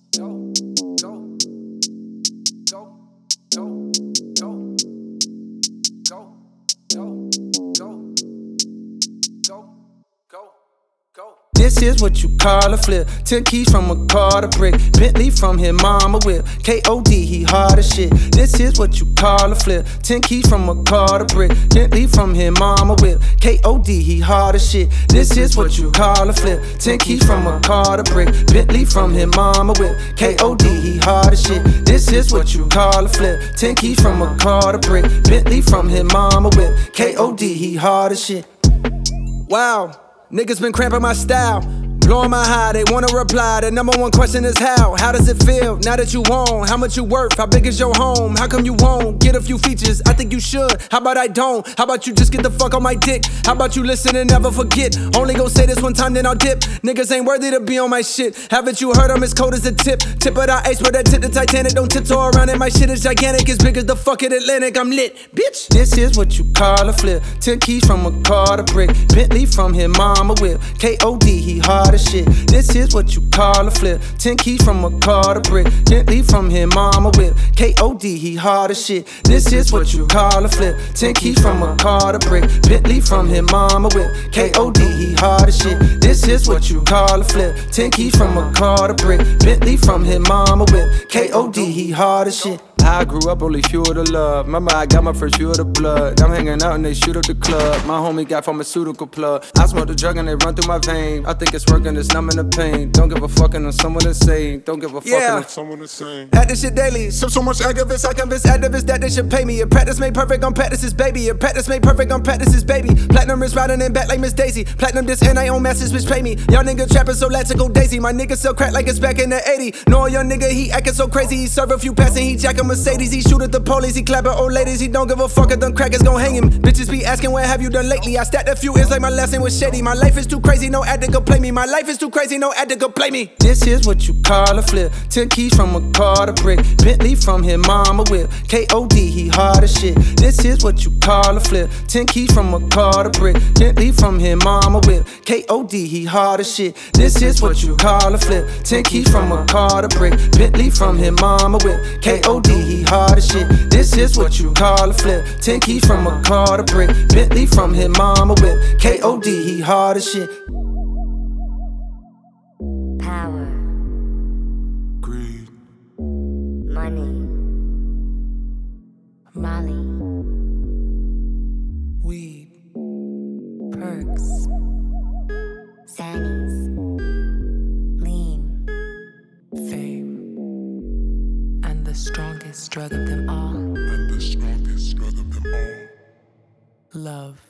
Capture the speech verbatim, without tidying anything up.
go, go, go, go, go, go, go, go, go, go, go. This is what you call a flip. Ten keys from a car to brick. Bentley from his mama whip. K O D, he hard as shit. This is what you call a flip. Ten keys from a car to brick. Bentley from his mama whip. K O D, he hard as shit. This is what you call a flip. Ten keys from a car to brick. Bentley from his mama whip. K O D, he hard as shit. This is what you call a flip. Ten keys from a car to brick. Bentley from his mama whip. K O D, he hard as shit. Wow. Niggas been cramping my style, blowing my high, they wanna reply. The number one question is how, how does it feel now that you own? How much you worth, how big is your home? How come you won't get a few features? I think you should, how about I don't? How about you just get the fuck on my dick? How about you listen and never forget? Only gon' say this one time then I'll dip. Niggas ain't worthy to be on my shit. Haven't you heard I'm as cold as a tip? Tip of the ice, but that tip the Titanic. Don't tiptoe around it, my shit is gigantic. As big as the fucking Atlantic, I'm lit, bitch. This is what you call a flip. Ten keys from a car to brick. Bentley from his mama whip. K O D, he hard as shit. This is what you call a flip. Ten keys from a car to brick. Bentley from his mama whip. K O D, he hard as shit. This is what you call a flip. Ten keys from a car to brick. Bentley from his mama whip. K O D, he hard as shit. This is what you call a flip. Ten keys from a car to brick. Bentley from his mama whip. K O D, he hard as shit. I grew up only fuel to love. Remember I got my first fuel to blood. I'm hanging out and they shoot up the club. My homie got pharmaceutical plug. I smoke the drug and they run through my vein. I think it's working, it's numbing the pain. Don't give a fucking on someone insane. Don't give a fucking yeah. on someone insane. At this shit daily. Sip so much activists, I convince activists that they should pay me. If practice made perfect, I'm practice's baby. If practice made perfect, I'm practice's baby. Platinum wrist riding in back like Miss Daisy. Platinum disc and I own masters which pay me. Y'all nigga trapping so let's go daisy. My nigga sell crack like it's back in the eighties. No young nigga, he acting so crazy. He serve a few passes, he jack a Mercedes. He shoot at the police, he clapping old ladies. He don't give a fuck if them crackers gon' hang him. Bitches be asking what have you done lately. I stacked a few ends like my last name was shady. My life is too crazy, no ad to go play me. My life is too crazy, no ad to go play me. This is what you call a flip. Ten keys from a car to brick. Bentley from his mama whip. K O D, he hard as shit. This is what you call a flip. Ten keys from a car to brick. Bentley from his mama whip. K O D, he hard as shit. This is what you call a flip. Ten keys from a car to brick. Bentley from his mama whip. K O D, he hard as shit. This is what you call a flip. Ten keys from a car to brick. Bentley from his mama whip. K O D, he hard as shit. Power, Greed, money, Molly, Weed, perks, Sannies, lean, fame, and the strongest drug of them all, and the strongest drug of them all. love.